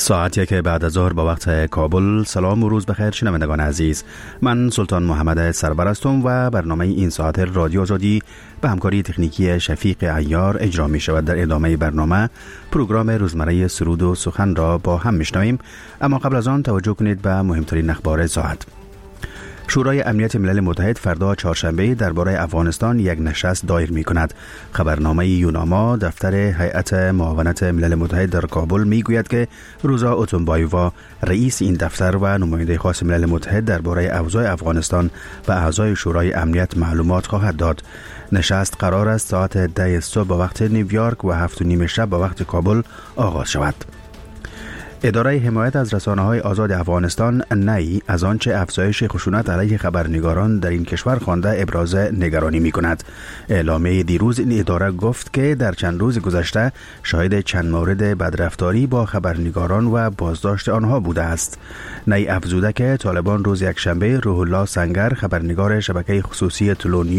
ساعتی که بعد از ظهر با وقت کابل. سلام و روز بخیر شنوندگان عزیز. من سلطان محمد سربر هستم و برنامه این ساعت رادیو آزادی به همکاری تکنیکی شفیق عیار اجرا می شود. در ادامه برنامه پروگرام روزمره سرود و سخن را با هم میشنویم، اما قبل از آن توجه کنید به مهمترین اخبار ساعت. شورای امنیت ملل متحد فردا چهارشنبه درباره افغانستان یک نشست دایر می کند. خبرنامه یوناما دفتر هیئت معاونت ملل متحد در کابل می گوید که روزا اوتونبایووا رئیس این دفتر و نماینده خاص ملل متحد درباره اوضاع افغانستان و اعضای شورای امنیت معلومات خواهد داد. نشست قرار است ساعت 10 صبح به وقت نیویورک و 7:30 شب به وقت کابل آغاز شود. اداره حمایت از رسانه‌های آزاد افغانستان نی از آنچه افزایش خشونت علیه خبرنگاران در این کشور خوانده ابراز نگرانی می‌کند. اعلامیه دیروز این اداره گفت که در چند روز گذشته شاهد چند مورد بدرفتاری با خبرنگاران و بازداشت آنها بوده است. نی افزوده که طالبان روز یکشنبه روح الله سنگر خبرنگار شبکه خصوصی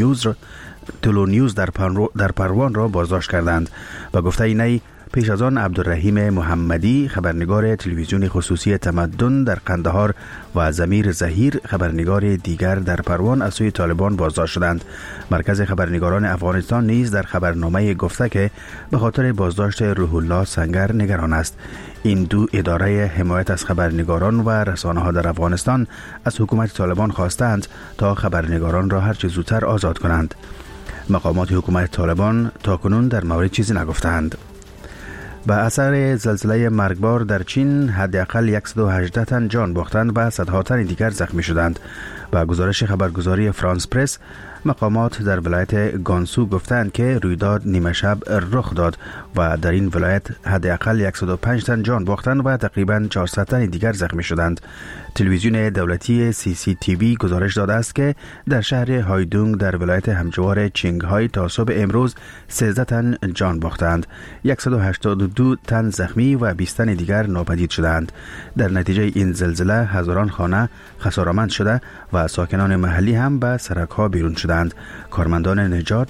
تلو نیوز در پروان را بازداشت کردند و گفته نی پیش از آن عبدالرحیم محمدی خبرنگار تلویزیون خصوصی تمدن در قندهار و ضمیر ظهیر خبرنگار دیگر در پروان از سوی طالبان بازداشت شدند. مرکز خبرنگاران افغانستان نیز در خبرنامه گفته که به خاطر بازداشت روح الله سنگر نگران است. این دو اداره حمایت از خبرنگاران و رسانه‌ها در افغانستان از حکومت طالبان خواستند تا خبرنگاران را هرچه زودتر آزاد کنند. مقامات حکومت طالبان تاکنون در مورد چیزی نگفتند. به اثر زلزله مرگبار در چین حداقل 118 تن جان باختند و صدها تن دیگر زخمی شدند. با گزارش خبرگزاری فرانس پرس، مقامات در ولایت گانسو گفتند که رویداد نیمه شب رخ داد و در این ولایت حداقل 105 تن جان باختند و تقریباً 400 تن دیگر زخمی شدند. تلویزیون دولتی CCTV گزارش داده است که در شهر هایدونگ در ولایت همجوار چینگهای تا صبح امروز 13 تن جان باختند، 182 تن زخمی و 20 تن دیگر ناپدید شدند. در نتیجه این زلزله هزاران خانه خساره‌مند شده و ساکنان محلی هم به سرک‌ها بیرون شدند. کارمندان نجات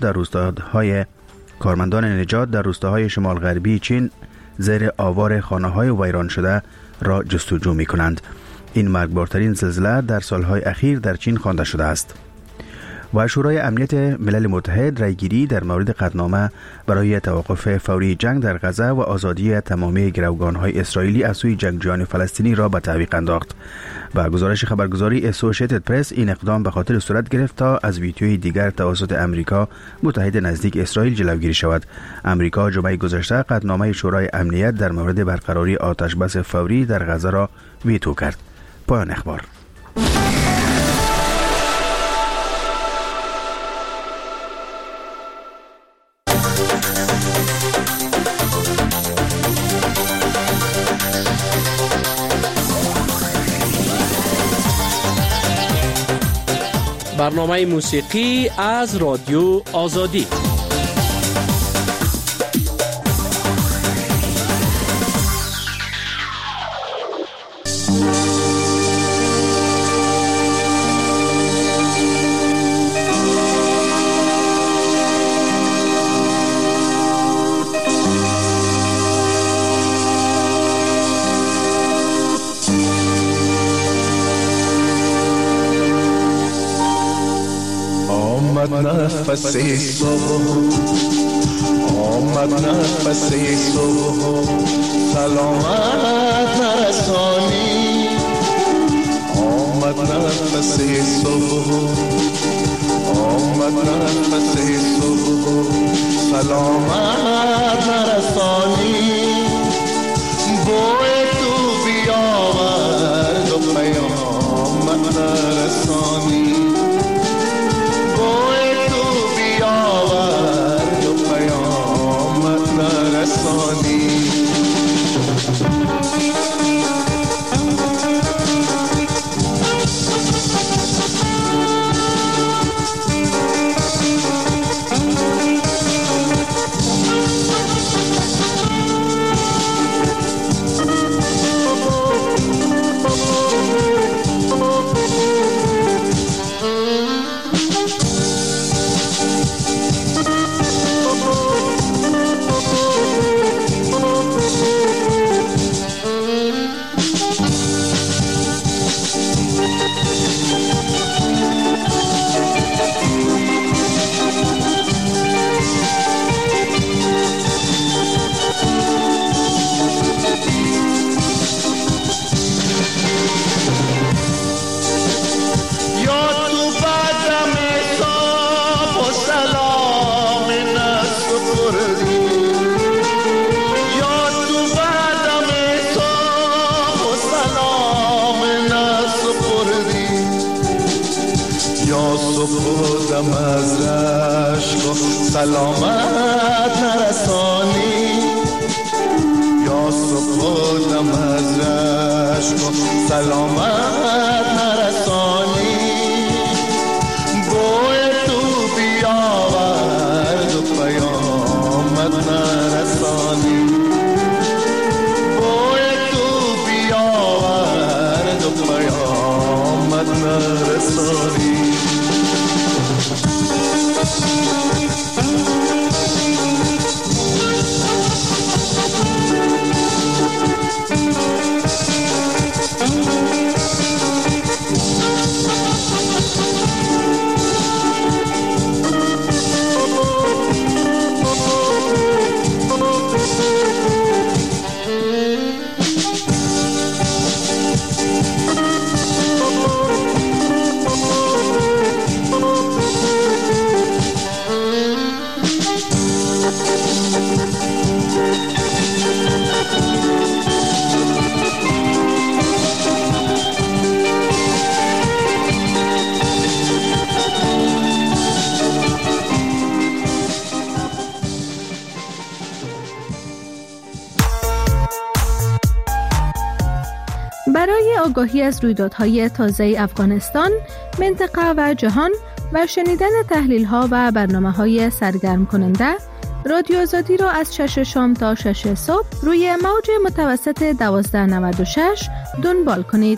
در روستاهای شمال غربی چین زیر آوار خانه‌های ویران شده را جستجو می‌کنند. این مرگبارترین زلزله در سالهای اخیر در چین خوانده شده است. و شورای امنیت ملل متحد رایگیری در مورد قطعنامه برای توقف فوری جنگ در غزه و آزادی تمامی گروگان‌های اسرائیلی از سوی جنگجویان فلسطینی را به تعویق انداخت. با گزارش خبرگزاری اسوسییتد پرس، این اقدام به خاطر صورت گرفت تا از ویتوی دیگر توسط امریکا متحد نزدیک اسرائیل جلوگیری شود. امریکا جمعه گذشته قطعنامه شورای امنیت در مورد برقراری آتش بس فوری در غزه را ویتو کرد. پایان اخبار. برنامه موسیقی از رادیو آزادی. نفس صبح آمد، نفس صبح سلامت نرسانی. آمد نفس صبح آمد، نفس صبح سلامت نرسانی. بوی تو بیاورد و پیامت نرسانی. یا صبح و دم از رشک و سلامت نرسانی، یا صبح و دم از رشک و سلامت نرسانی. بوی تو بیاورد و پیامت نرسانی، بوی تو بیاورد و پیامت نرسانی. برای آگاهی از رویدادهای تازه افغانستان، منطقه و جهان و شنیدن تحلیل‌ها و برنامه‌های سرگرم کننده، رادیو آزادی را از 6 شام تا 6 صبح روی موج متوسط 1296 دنبال کنید.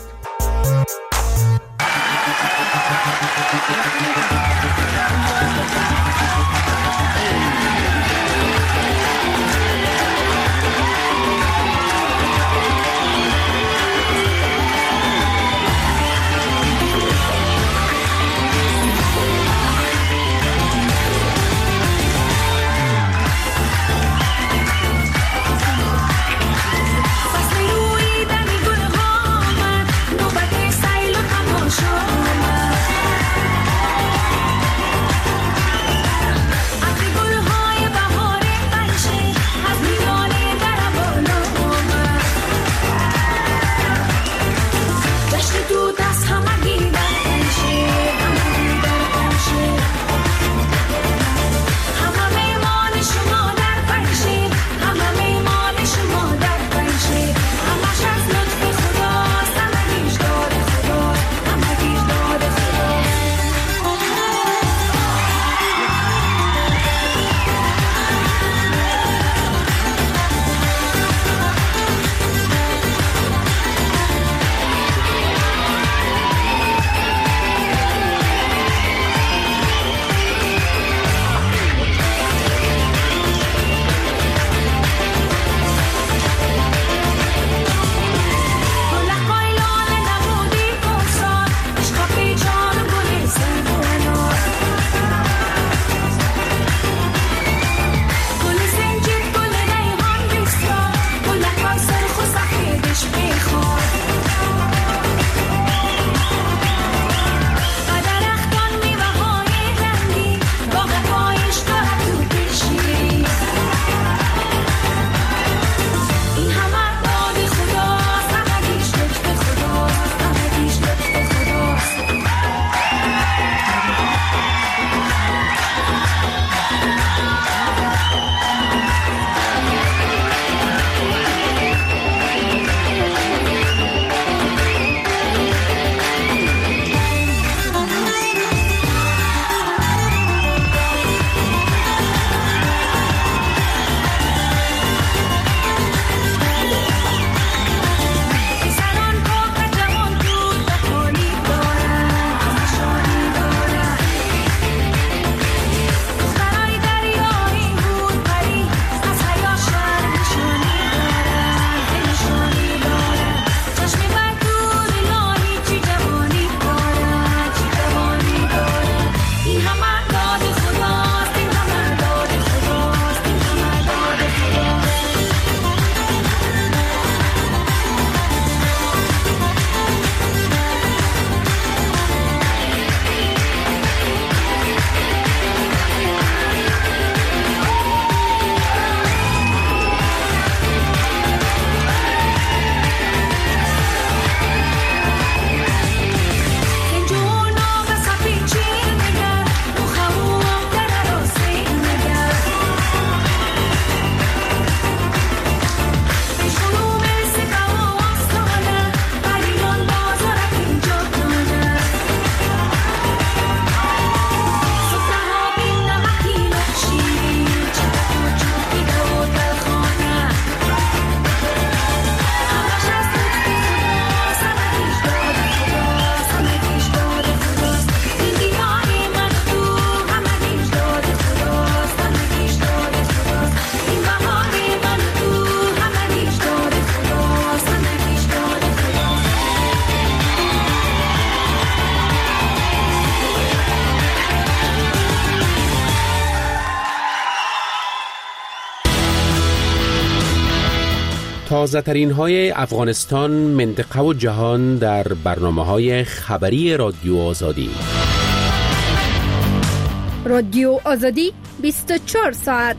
تازه ترین های افغانستان، منطقه و جهان در برنامه های خبری رادیو آزادی. رادیو آزادی 24 ساعت.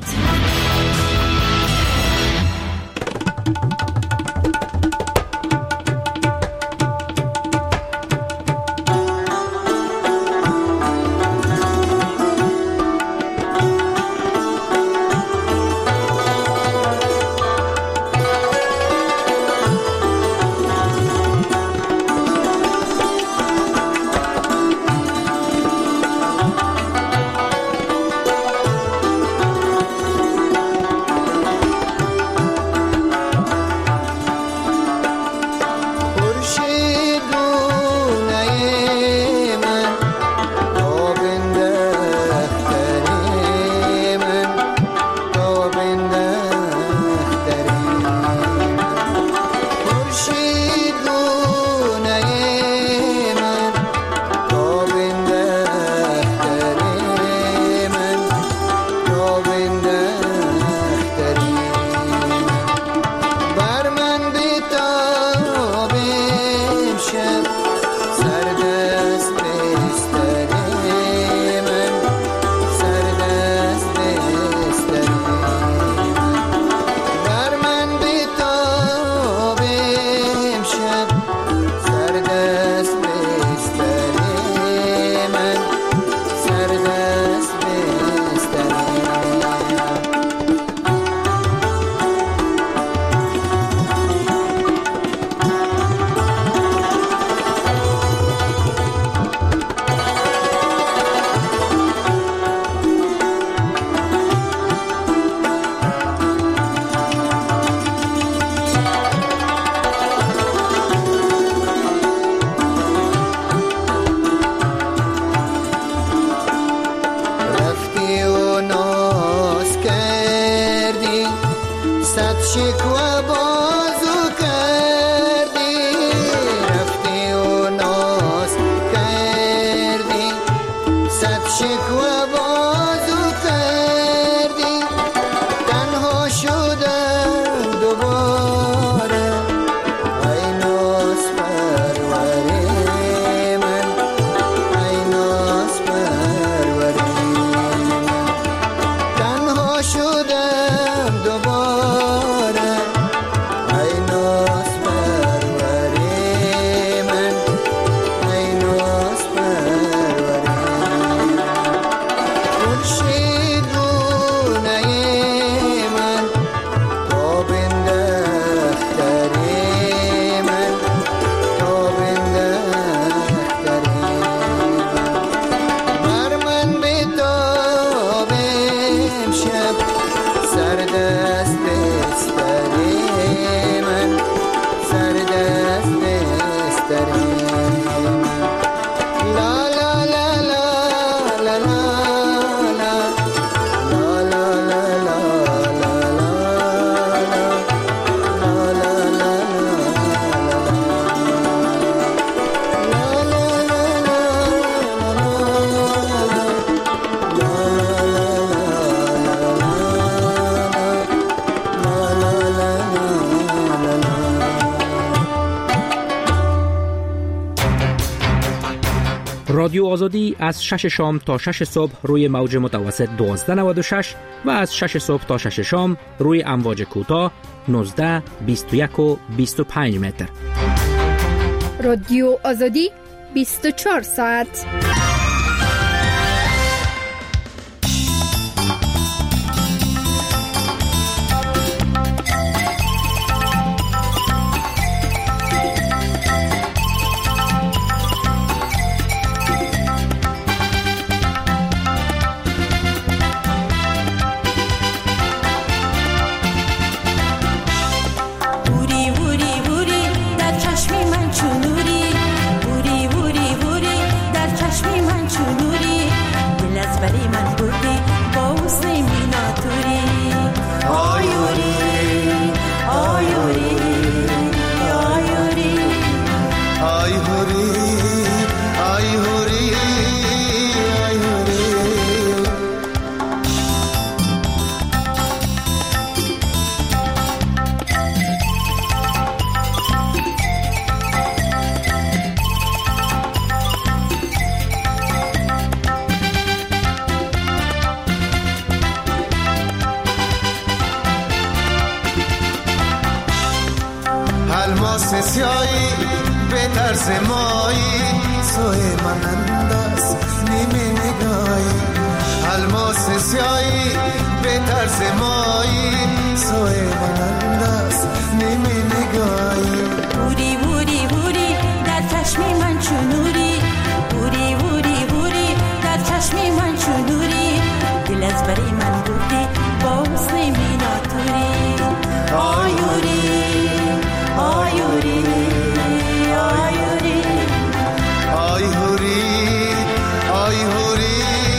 رادیو آزادی از 6 شام تا 6 صبح روی موج متوسط 1296 و از 6 صبح تا 6 شام روی امواج کوتاه 19، 21 و 25 متر. رادیو آزادی 24 ساعت. در چشم سیایی به طرز مایی سوی من انداز نیمه نگاهی الماس سیایی به طرز مایی سوی من انداز نیمه نگاهی بوری بوری بوری در چشم من چونوری بوری بوری بوری در چشم من چونوری دل از بری من بودی با حسن میناتوری آیوری آیوری آیوری آیوری آیوری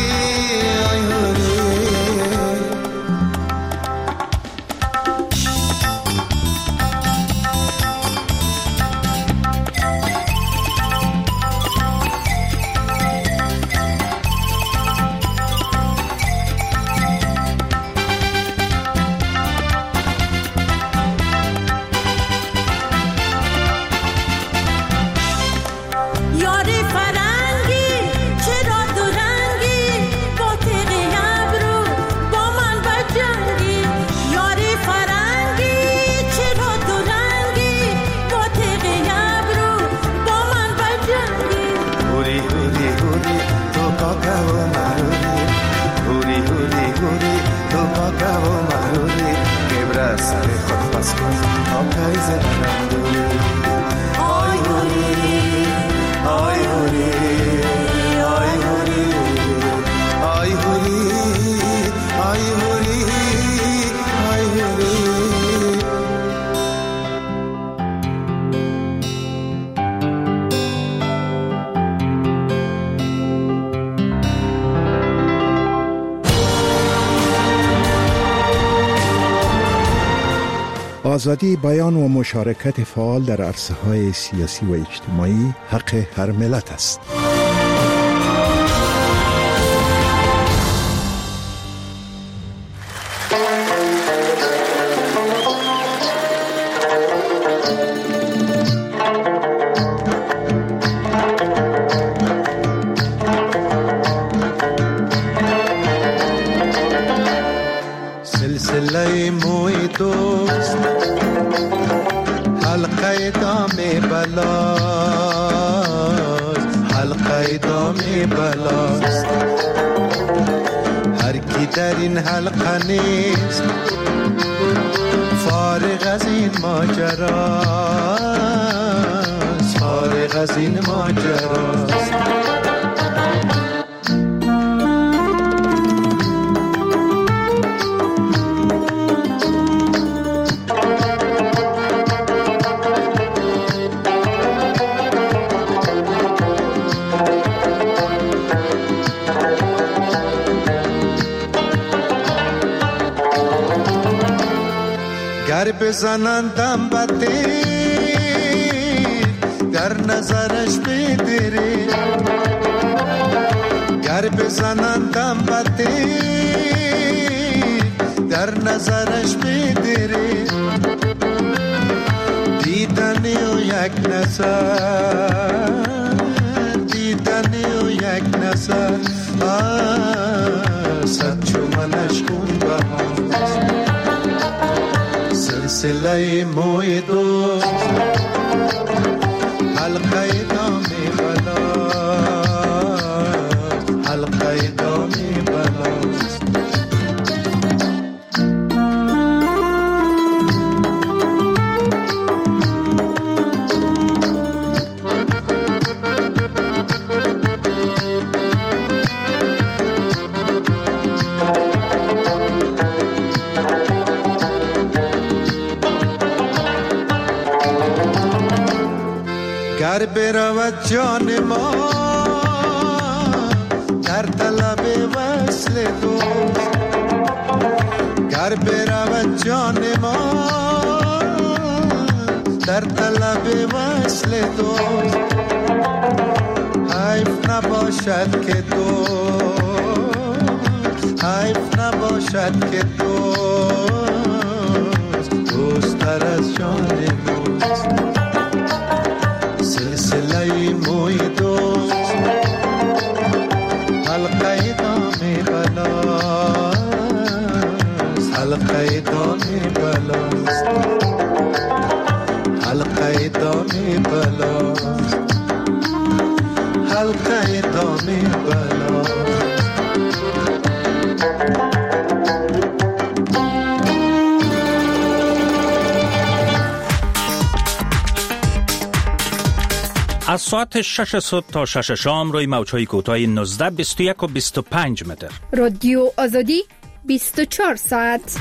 آزادی بیان و مشارکت فعال در عرصه‌های سیاسی و اجتماعی حق هر ملت است. سلسله موی دوست حلقه دام بلاست حلقه دام بلاست هر کی در این حلقه نیست فارغ از این ماجراست فارغ از این ماجراست گر بزنندم بده در نظرش بدره گر بزنندم بده در نظرش بدره دیدنی و یک نظر دیدنی و یک نظر صد چو منش خون بهاست سلسله موی دوست حلقه دام بلاست حلقه دام بلاست گر برود جان ما در طلب وصل دوست گر برود جان ما در طلب وصل دوست حیف نباشد که دوست حیف نباشد که دوست دوست‌تر از جان دوست سلسله موی دوست حلقه دام بلاست حلقه دام بلاست حلقه دام بلا، حلقه دام بلا. از ساعت 6 صبح تا 6 شام روی موج‌های کوتاه 19، 21 و 25 متر. رادیو آزادی 24 ساعت.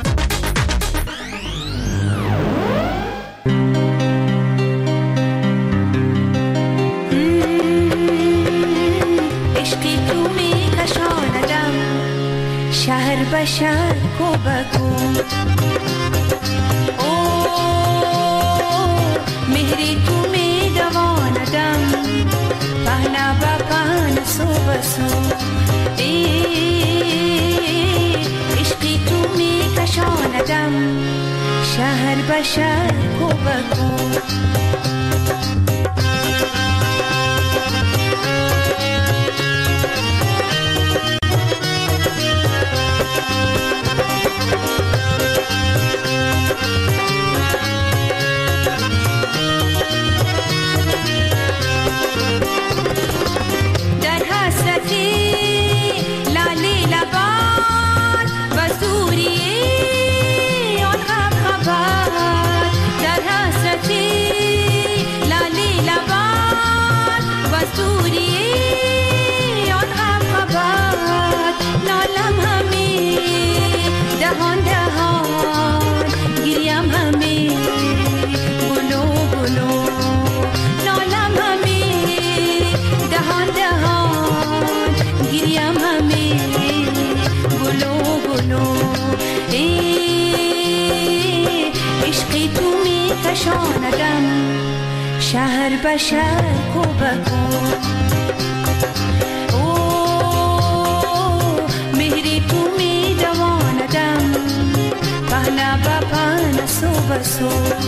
عشقی تو می کشاندم شهر به شهر کو بگو، مهری تو می دواندم پهنا با پهن سو بسو. عشقی تو می کشاندم شهر به شهر کو بگو. کشاندم شهر به شهر کو بگو، مهری تو می دواندم پهنا با پهن سو بسو.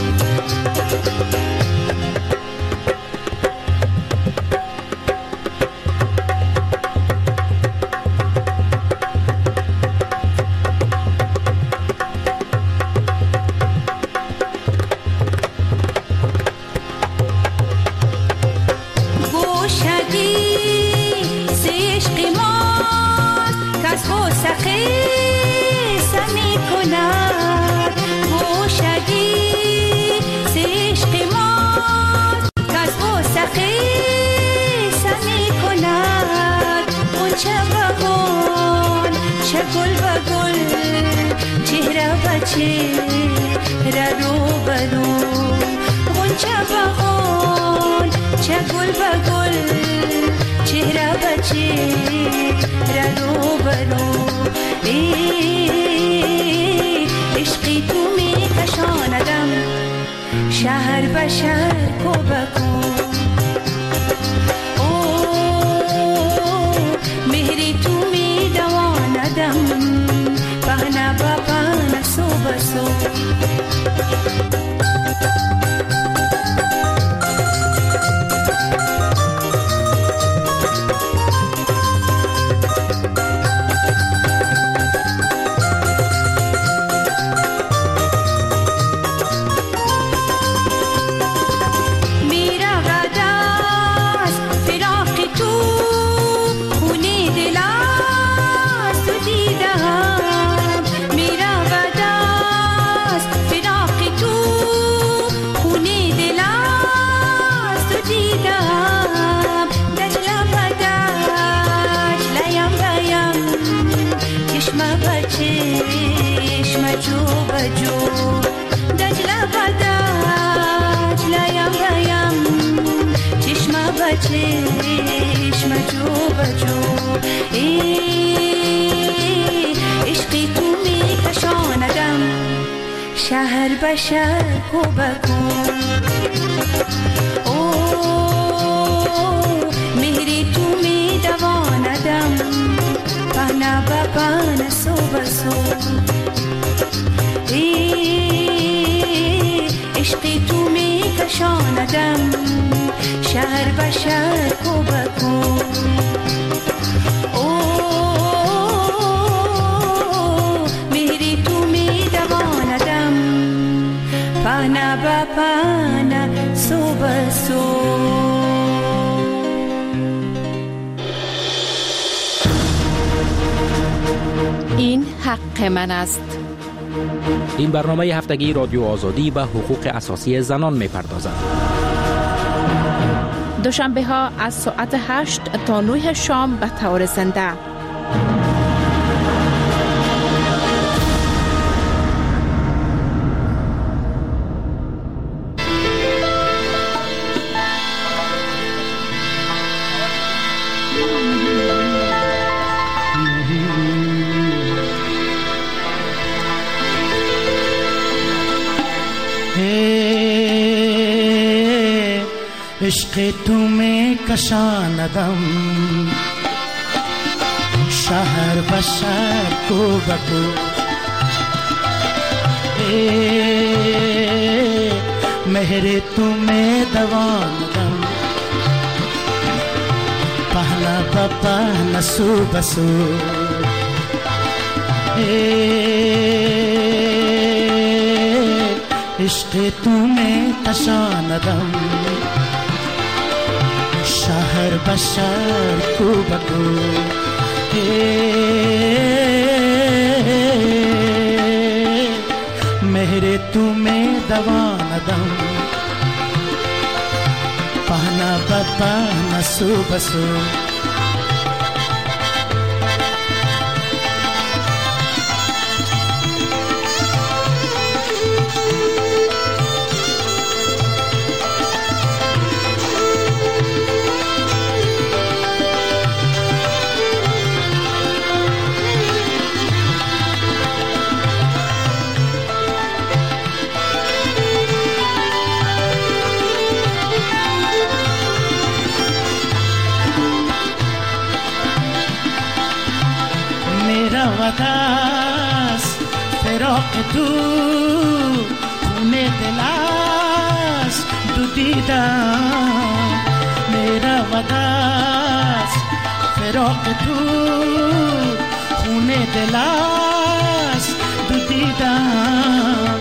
عشقی تو می کشاندم شهر به شهر کو بگو، مهری تو می دواندم پهنا با پهن سو بسو. چشم جو بجو، عشقی تو می کشاندم شهر به شهر کو بگو، مهری تو می دواندم پهنا با پهن سو بسو. عشقی تو می کشاندم شهر به شهر کو بگو، مهری تو می دواندم پهنا با پهن به سو. این حق من است. این برنامه هفتگی رادیو آزادی به حقوق اساسی زنان می‌پردازد. دوشنبه ها از ساعت 8 تا 9 شام به طور زنده. عشق تو میں کشاندم شهر به شهر کو بکو مهر تو میں دواندم پهنا با پهنا سو بسو عشق تو میں کشاندم شهر به شهر کو بکو مهر تو میں دواندم پهنا با پهنا سو بسو واداست فراق تو خونه دلاست دو دیدم میرا واداست فراق تو خونه دلاست دو دیدم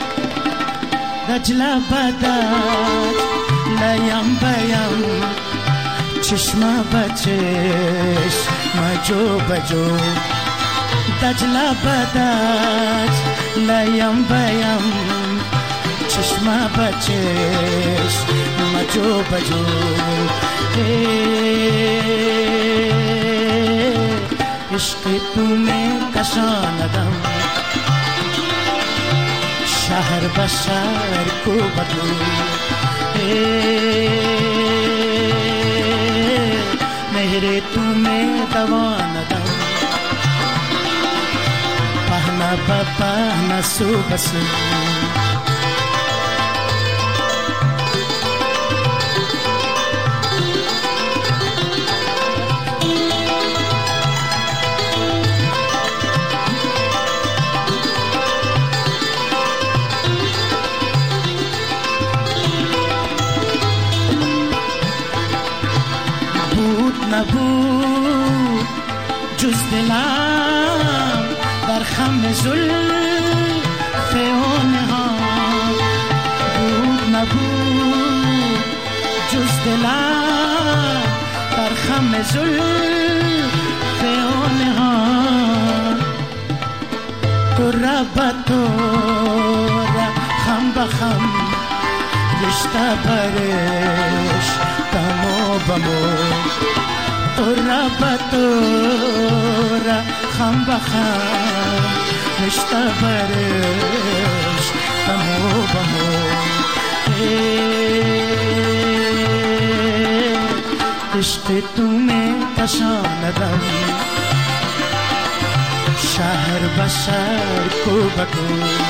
دجلا بدد لیم بیم چشما بچش مجو بجو دجلا بدج لیم بیم چشما بچش مجو بجو عشق تو میں کشاندم شهر به شهر کو بکو مهر تو میں دواندم پهنا با پهنا سو بسو بود نبود جز دلم در خم زلف اونها بود نبود جز دلم در خم زلف اونها تو را با تو را خم بخم رشته برش تمو بمو تو را با تو را خم بخم رشته برش تمو بمو عشق تو میں کشاندم شهر به شهر کو بکو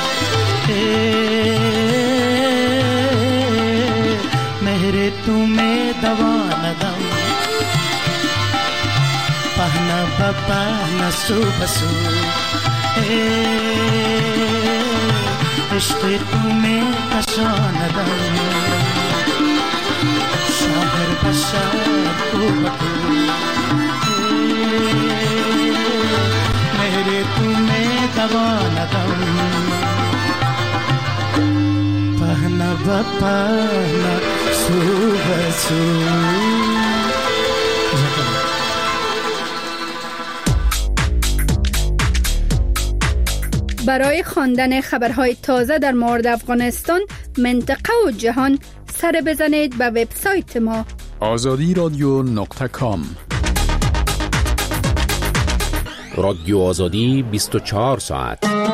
مهر تو میں دواندم پهنا با پهنا سو بسو عشق تو میں کشاندم شهر به شهر کو بکو مهر تو میں دواندم پهنا پهنه سو به سو. برای خواندن خبرهای تازه در مورد افغانستان، منطقه و جهان سر بزنید به وبسایت ما azadiradyo.com. رادیو آزادی 24 ساعت.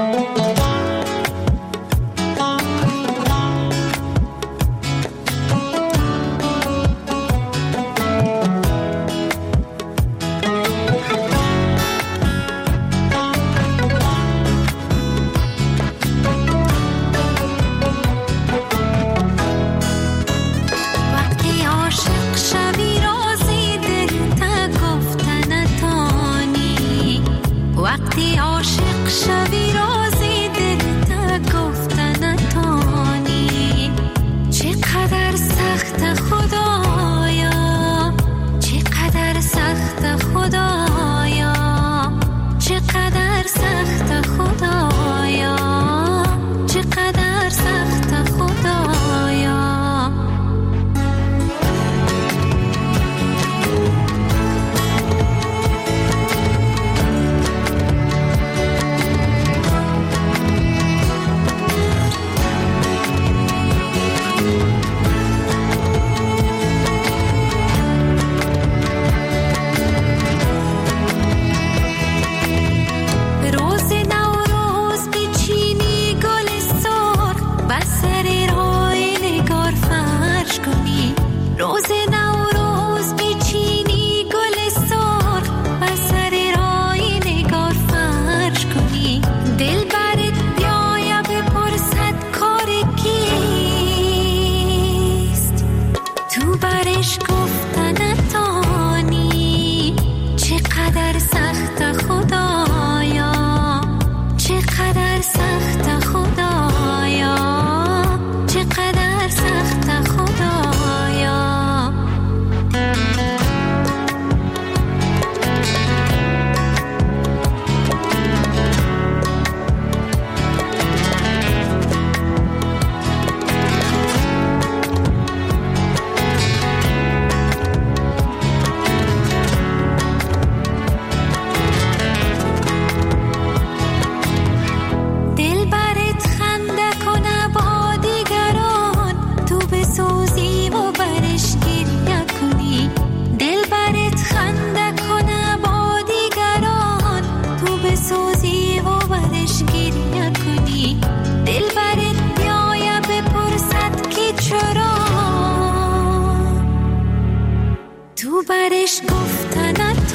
برش گفتن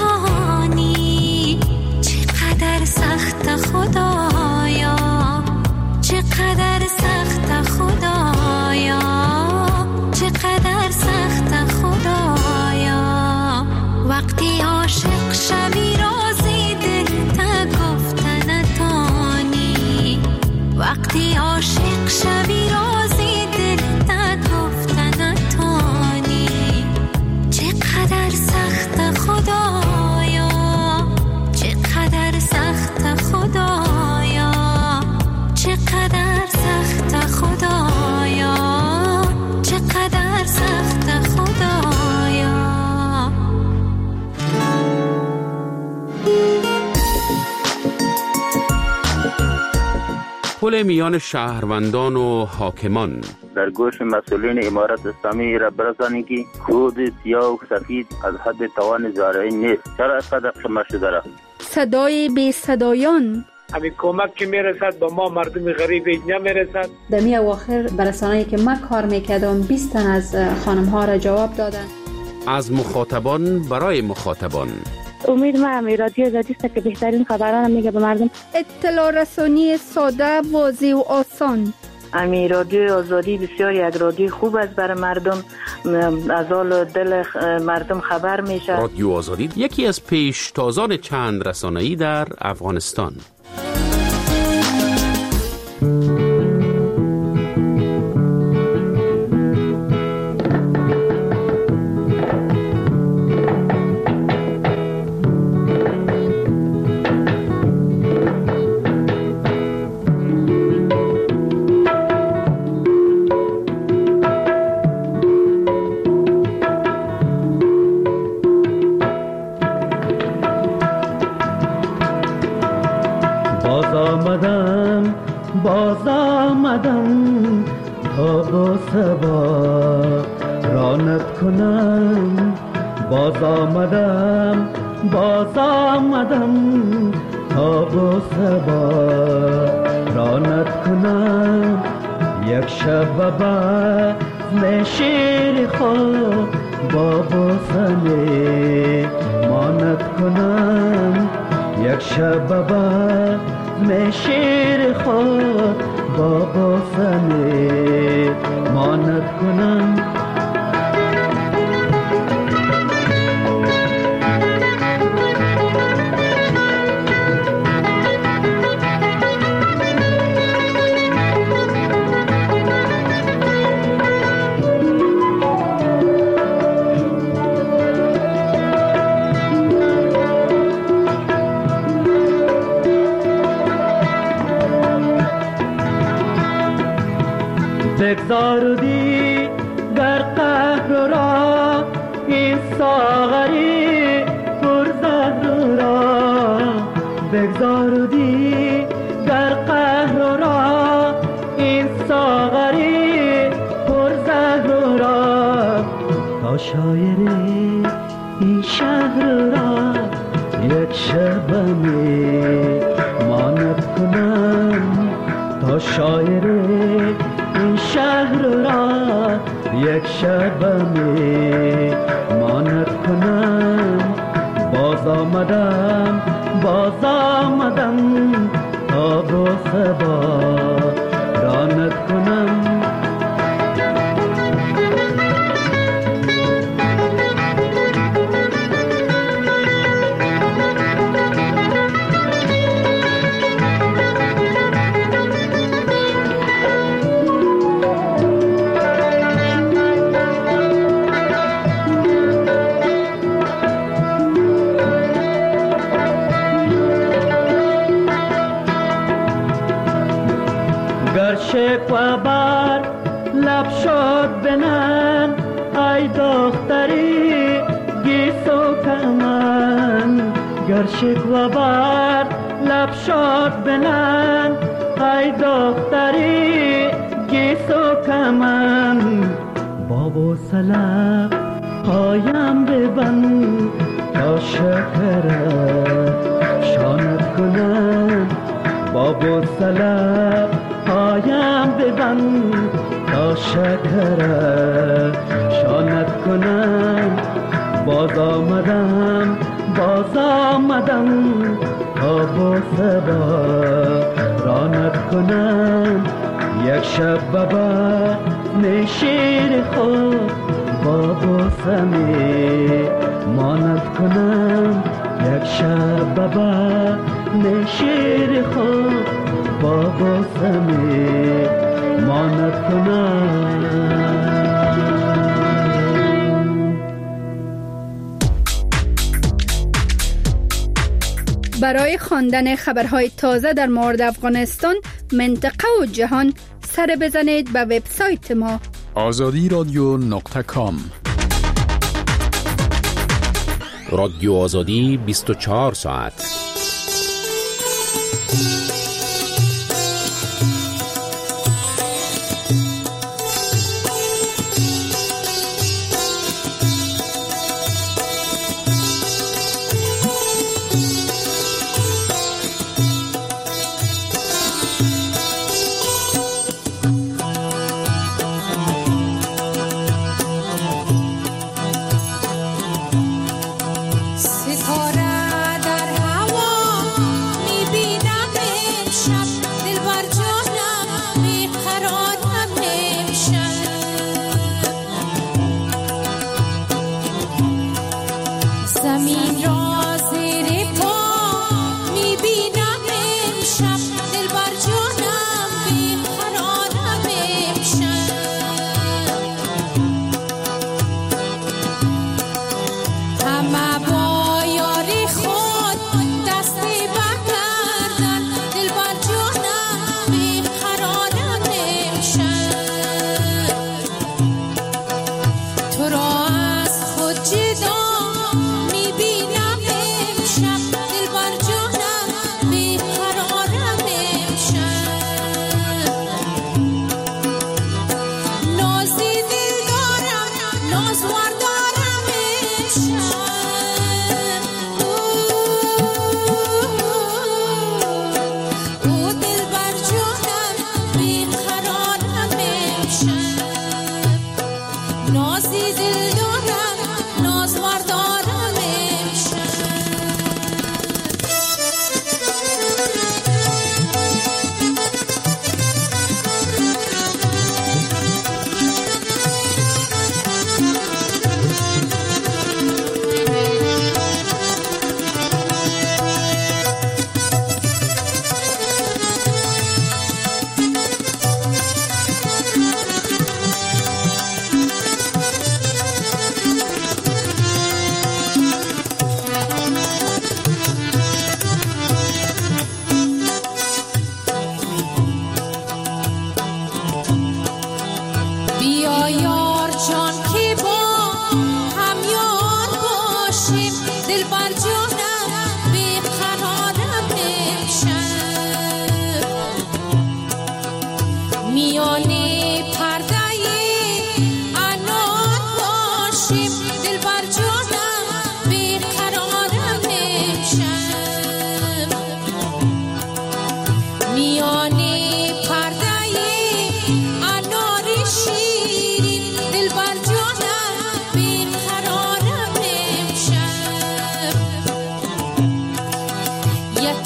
نتانی چقدر سخت خدایا، چقدر سخت خدایا، چقدر سخت خدایا. وقتی عاشق شوی رازی دل تا گفتن نتانی، وقتی عاشق شوی رازی دل تا گفتن نتانی. چقدر سخت خدایا، چقدر سخت خدایا، چقدر سخت خدایا، چقدر سخت خدایا. پل میان شهروندان و حاکمان. در گوش مسئولین امارت اسلامی را برسانید که خود سیاه و سفید از حد توان زارعی نیست. چرا اینقدر قمه شده را؟ صدای بی صدایان. همین کمک که میرسد به ما مردم غریب نمیرسد. دمی اواخر برسانه‌ای که من کار میکردم 20 تن از خانم ها را جواب دادن. از مخاطبان برای مخاطبان. امید ما هم رادیو آزادی است که بهترین خبران میگه به مردم. اطلاع رسانی ساده، واضح و آسان. امی رادیو آزادی بسیار یک رادیو خوب است برای مردم، از حال دل مردم خبر میشه. رادیو آزادی یکی از پیشتازان چند رسانه‌ای در افغانستان. آمدم باز آمدم تا با سبا رانت کنم. باز آمدم باز آمدم تا با سبا رانت کنم. یک شب بزم شیر خود با بوسنه مانت کنم. یک شب بزم شیر خود با بوسنه مانت کنم. بگذاردی در قهر را این ساغری پرزهر را. بگذاردی در قهر را این ساغری پرزهر را. تا شاعری این شهر را یک شبمی مانت کنم. تا شاعری این شهر را یک شبمی مانت کنم. باز آمدم باز آمدم تا با سبا رانت کنم. شکوه بر لب شد بنن ای دختری گیسو کمن. گر شکوه بر لب شد بنن ای دختری گیسو کمن. بابو سلام پایم ببند تا شکر شانت کنم. بابو سلام پایم ببند تا شکر شانت کنم. باز آمدم باز آمدم تا با سبا رانت کنم. یک شب بابا نشیر خود با بوسمی مانت کنم. یک شب بابا نشیر خود با بوسمی مانت کنم. برای خواندن خبرهای تازه در مورد افغانستان، منطقه و جهان سر بزنید به وبسایت ما azadiradio.com. رادیو آزادی 24 ساعت. ستاره در هوا میبینم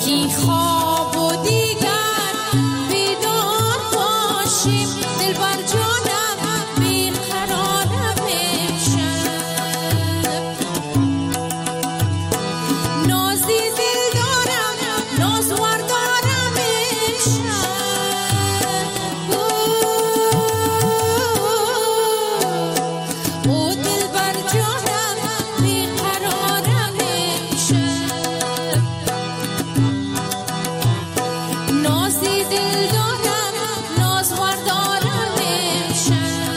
یکی خواب و دیگر بیدار باشیم، دلبر جانم بیقرارم امشب. نازی دل دارم نازور دارم امشب. او دلبر جانم بیقرارم امشب. نازی دل دارم نازور دارم امشب.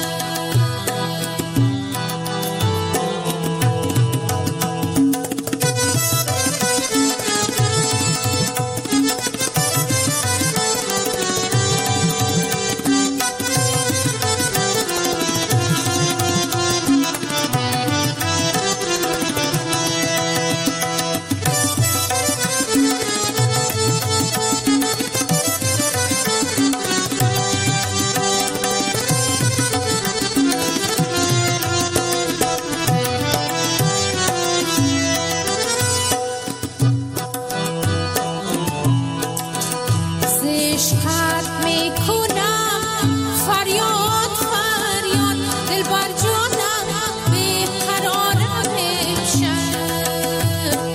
عشقت میکنم فریاد فریاد، دلبر جانم بیقرارم امشب.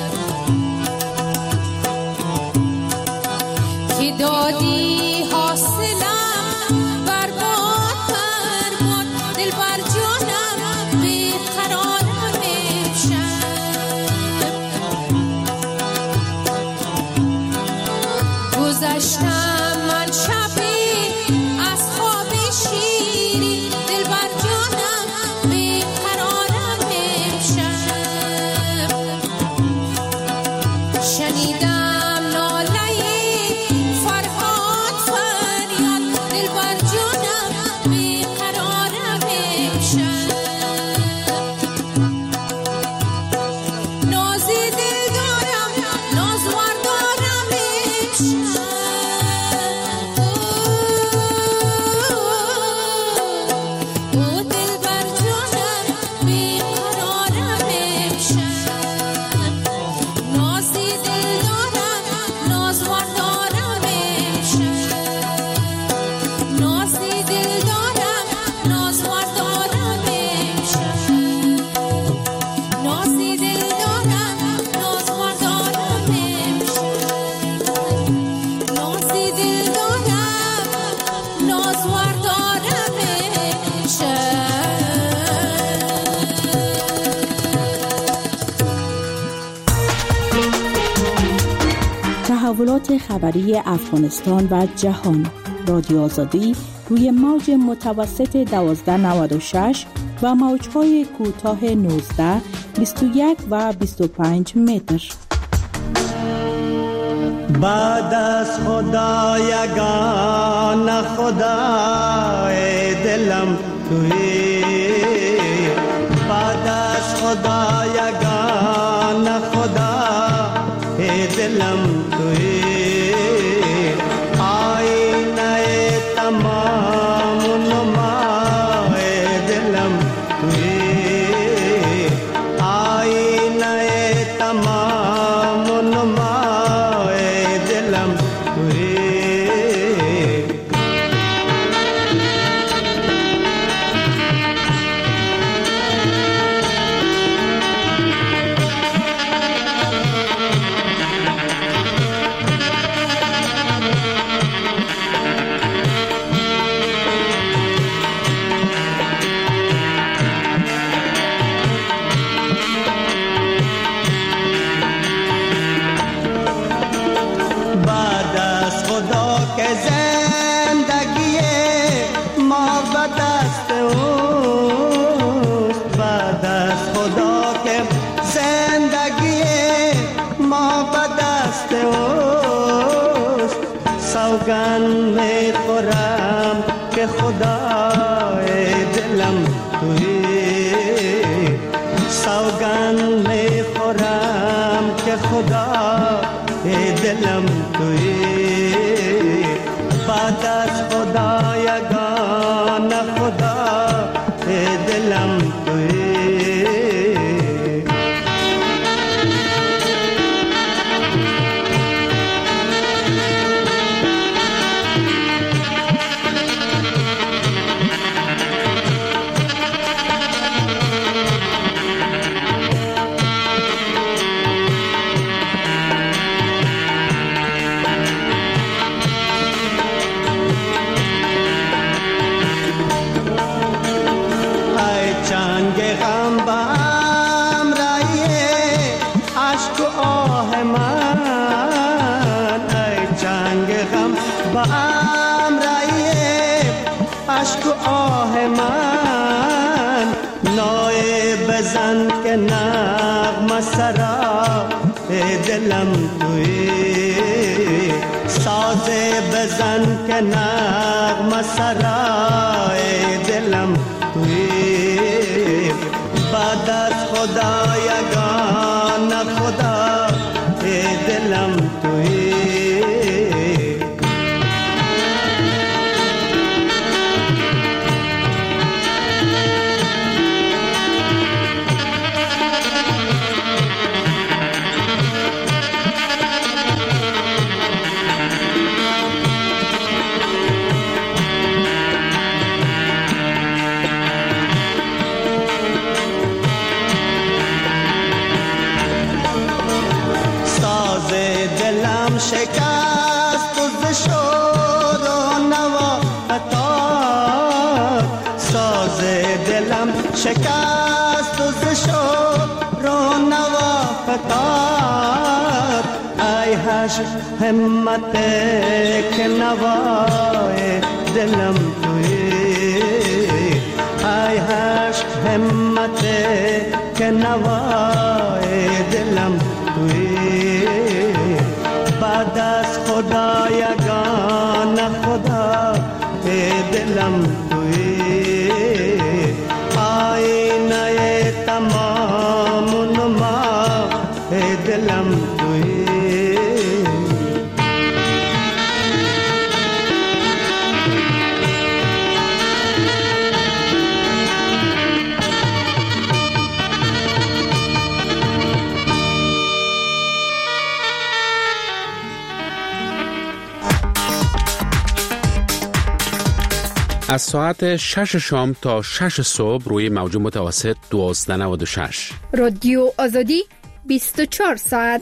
که دادی حاصلم برباد برباد، دلبر جانم بیقرارم امشب. گذشتم من شبی از خواب شیری، دلبر جانم بیقرارم امشب. شنیدم ناله فرهاد فریاد، دلبر جانم بیقرارم امشب. نازی دل دارم نازور دارم امشب. او دلبر جانم بیقرارم امشب. نازی دل دارم نازور دارم امشب. نازی دل دارم نازور دارم امشب. نازی دل دارم نازور دارم امشب. نازی دل دارم نازور دارم امشب. تحولات خبری افغانستان و جهان. رادیو آزادی روی موج متوسط 1296 و موج‌های کوتاه 19، 21 و 25 متر. بعد از خدا یگان خدای دلم تویی، بعد از خدا یگان خدای دلم تویی. آینه تمام نمای دلم تویی. آینه تمام نمای دلم تویی. بعد از خدا که زندگی ما به دست اوست، بعد از خدا که زندگی ما به دست اوست. سوگند میخورم که خدای دلم تویی. سوگند میخورم که خدای دلم تویی. بعد از خدا یگان خدای دلم تویی. اشک و آه من نای بزن که نغمه سرا دلم توی ساز بزن که نغمه سرا دلم توی بعد از خدا یگان خدا دلم توی شکست و شد و نوا فتاد ساز دلم شکست و شد و نوا فتاد ای هش همت که نوای دلم توی ای هش همت که نوای دلم توی بعد از خدا یگان خدا دلم توی آینه تمام نما دلم توی از ساعت 6 شام تا 6 صبح روی موج متوسط 1296 رادیو آزادی 24 ساعت.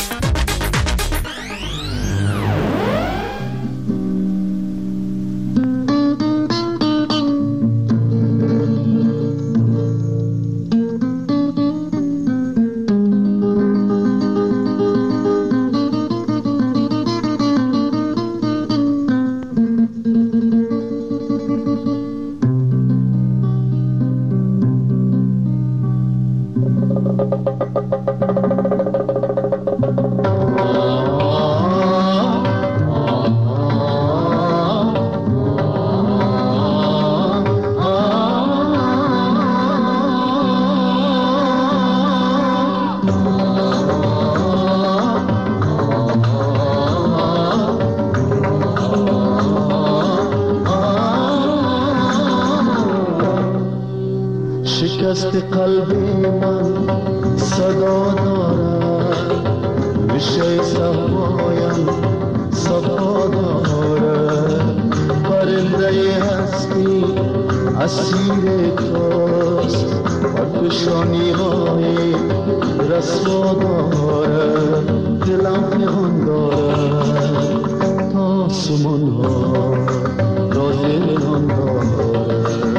شکست قلبی من صدا دارد میشه صفایم صفا دارد پرنده هستی اسیر توست پرفشانی های رسوا دارد دلم نهان دارد تا آسمان ها را دلان دارد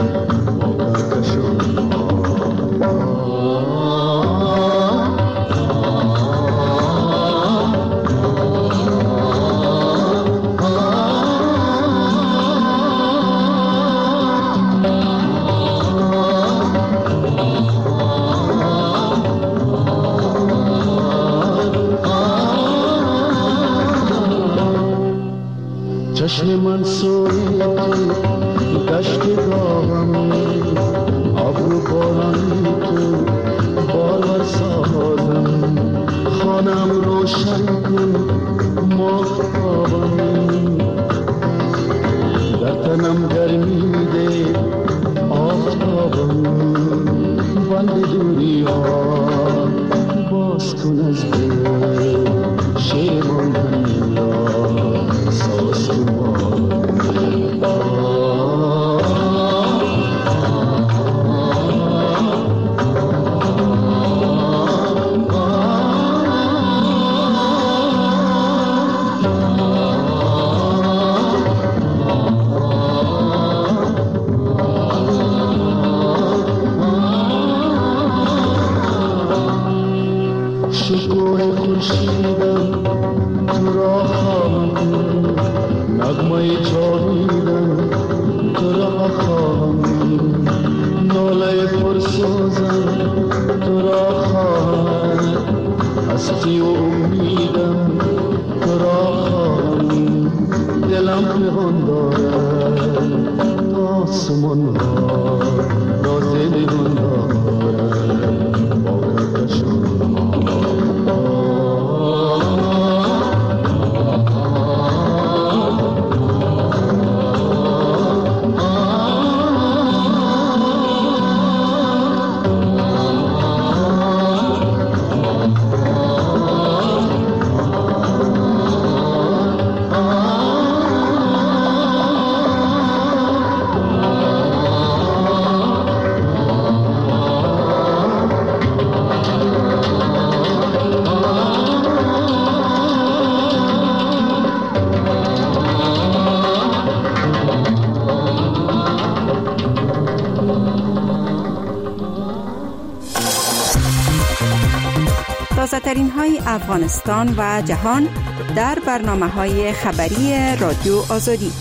چشم من سوی دشت داغم ابرو بارانی تو بار سازم خانم روشن کن ماختابم در تنم گرمی ده آفتابم بند دوری ها باز کن از دل شیرمان دنیا ساز کن شکوه خورشیدم تو را خواهم نغمه جاویدم تو را آسمان ها راز نگون دارد باورکشان ترین های افغانستان و جهان در برنامه‌های خبری رادیو آزادی.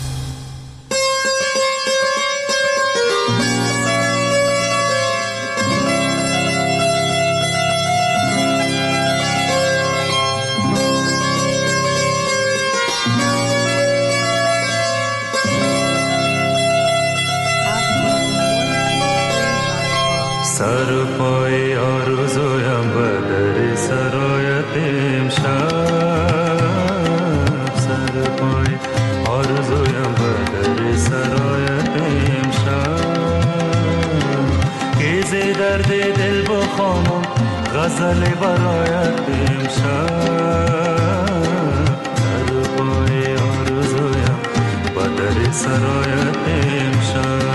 سر پای آرزویم بدر سرایت امشب، سر پای آرزویم بدر سرایت امشب، که ز درد دل بخوانم غزل برایت امشب، سر پای آرزویم بدر سرایت امشب.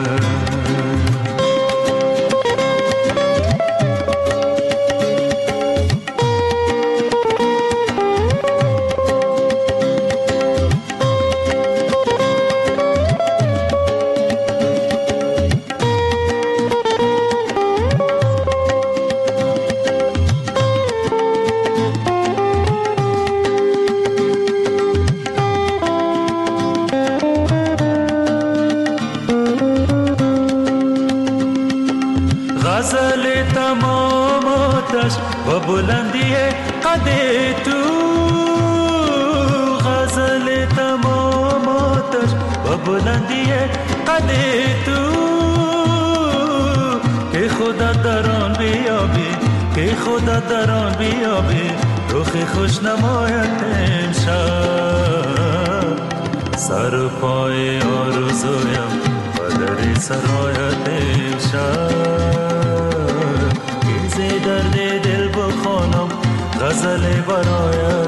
و بلندی قد تو، غزل تمام آتش و بلندی قد تو، که خدا در آن بیابی، که خدا در آن بیابی، رخ خوش نمایت امشب، سر پای آرزویم و در سرایت امشب، درد دل بخوانم غزل برایت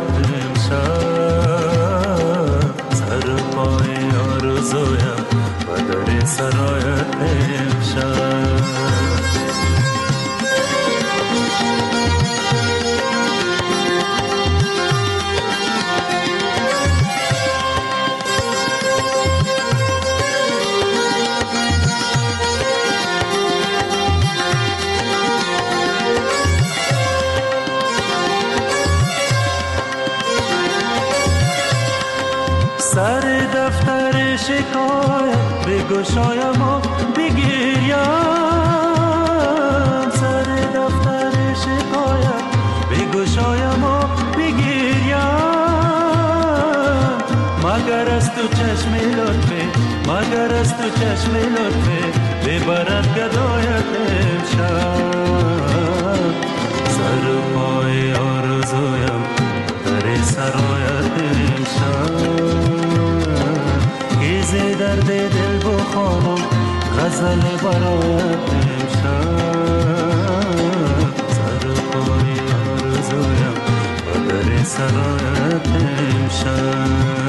امشب، سر پای آرزویم و در سرایت امشب. سر دفتر شکایت بگشایم و بگیریم، سر دفتر شکایت بگشایم و بگیریم، مگر از تو چشم لطفه، مگر از تو چشم لطفه ببرد گدایت امشب، سر پای آرزویم در سرایت امشب، ز درد دل بخوانم غزل برایت امشب، سر پای آرزویم و در سرایت امشب.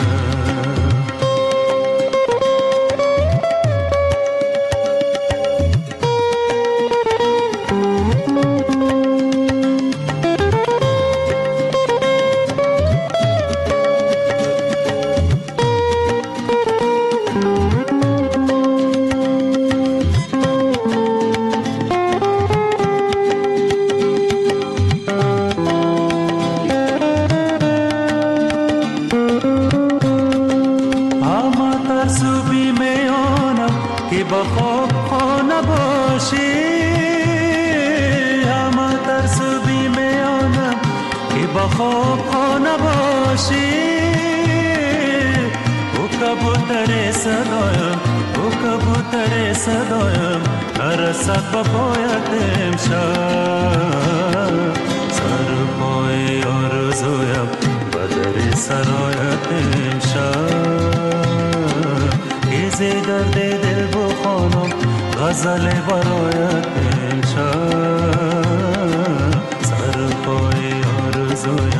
کبوتر صدایم نرسد به پایت امشب سر پای آرزویم به در سرایت امشب ایزی درد دل بخوانم غزل برایت امشب سر پای آرزویم